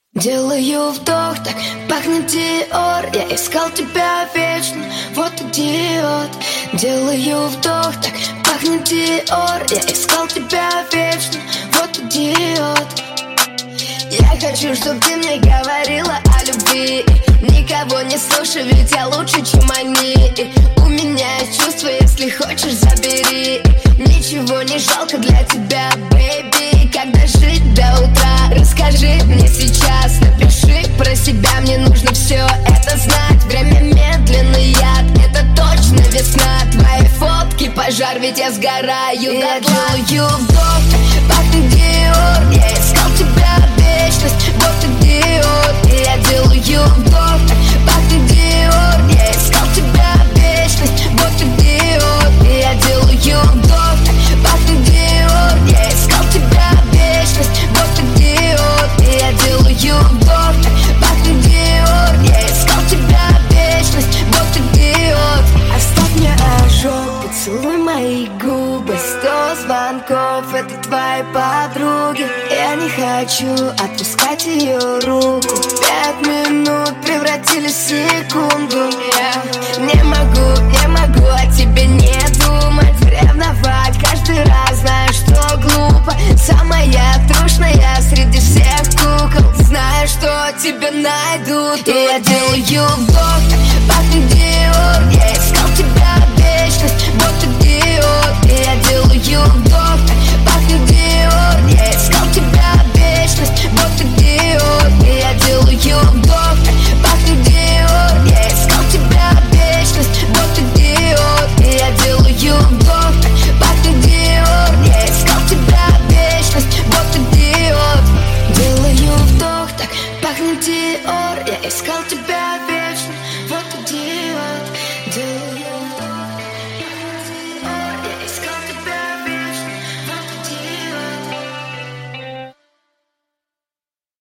Делаю вдох, так пахнет Диор. Я искал тебя вечно, вот идиот. Делаю вдох, так пахнет Диор. Я искал тебя вечно, вот идиот. Я хочу, чтоб ты мне говорила о любви. Никого не слушай, ведь я лучше, чем они. У меня есть чувства, если хочешь, забери. Ничего не жалко для тебя, бэйби. Когда жить до утра, расскажи мне сейчас. Напиши про себя, мне нужно все это знать. Время медленный яд, это точно весна. Твои фотки пожар, ведь я сгораю. Я делаю вдох, пахнет Диор. Я искал тебя вечность, вот идиот. Я делаю вдох, пахнет Диор. Я искал тебя вечность, вот идиот. Я делаю вдох, пахнет Диор. Я искал тебя вечность, вот идиот. Я делаю вдох, пахнет Диор. Я искал тебя вечность, вот идиот. Оставь мне ожог, поцелуй мои губы. 100 звонков, это твои подруги. Я не хочу отпускать ее руку. 5 минут превратились в секунду. Я не могу о тебе не думать. Ревновать каждый раз, знаю, что глупо. Самая трушная среди всех кукол. Знаю, что тебя найдут. И я делаю вдох, пахнет Диор. Я искал тебя вечность, вот идиот. И я делаю вдох, пахнет Диор. Я искал тебя вечность, вот идиот. И я делаю вдох, пахнет Диор. Я искал тебя вечность, вот идиот. И я делаю вдох, пахнет Диор. Я искал тебя вечность, вот идиот. Делаю вдох, так пахнет Диор. Я искал тебя